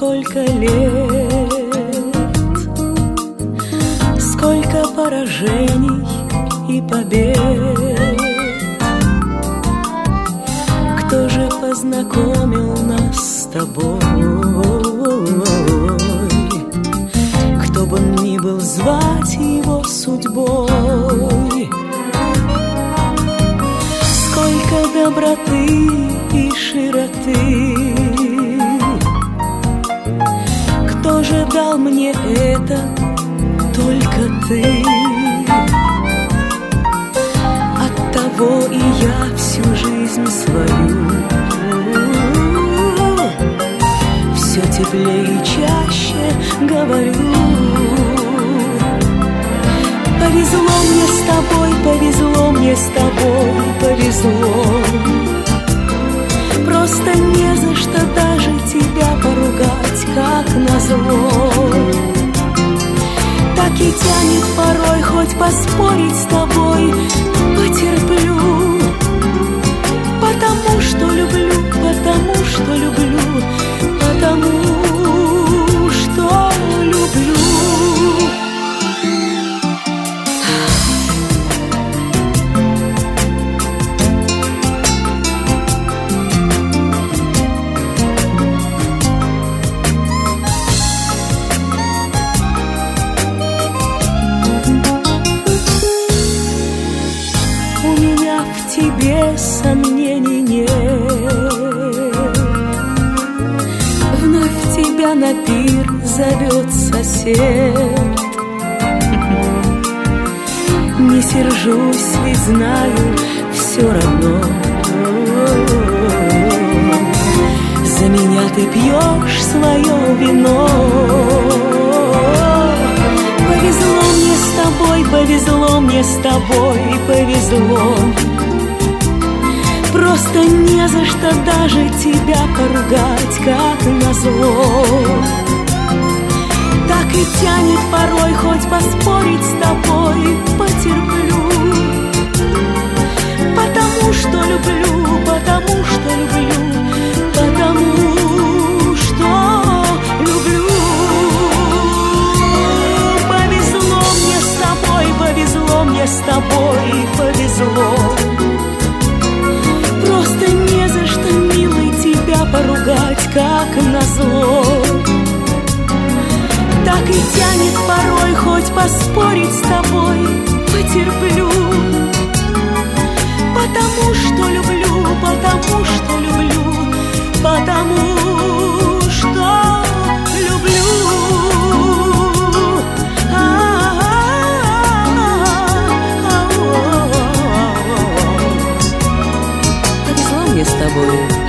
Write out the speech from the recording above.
Сколько лет, сколько поражений и побед. Кто же познакомил нас с тобой? Кто бы ни был, звать его судьбой. Сколько доброты и широты. Кто же дал мне это? Только ты. Оттого и я всю жизнь свою все теплее и чаще говорю: повезло мне с тобой, повезло мне с тобой, повезло. Просто не за что даже тебя поругать, как назло. Так и тянет порой хоть поспорить с тобой, потерплю. Потому что люблю, потому что люблю, потому что люблю. В тебе сомнений нет. Вновь тебя на пир зовет сосед. Не сержусь, ведь знаю, все равно за меня ты пьешь свое вино. Повезло мне с тобой, повезло мне с тобой, повезло. Просто не за что даже тебя поругать, как назло. Так и тянет порой хоть поспорить с тобой, потерплю. Потому что люблю, потому что люблю, потому что люблю. Повезло мне с тобой, повезло мне с тобой, повезло. Просто не за что, милый, тебя поругать, как назло. Так и тянет порой хоть поспорить с тобой, потерплю. Потому что люблю, потому что люблю, потому что люблю. Повезло мне с тобой.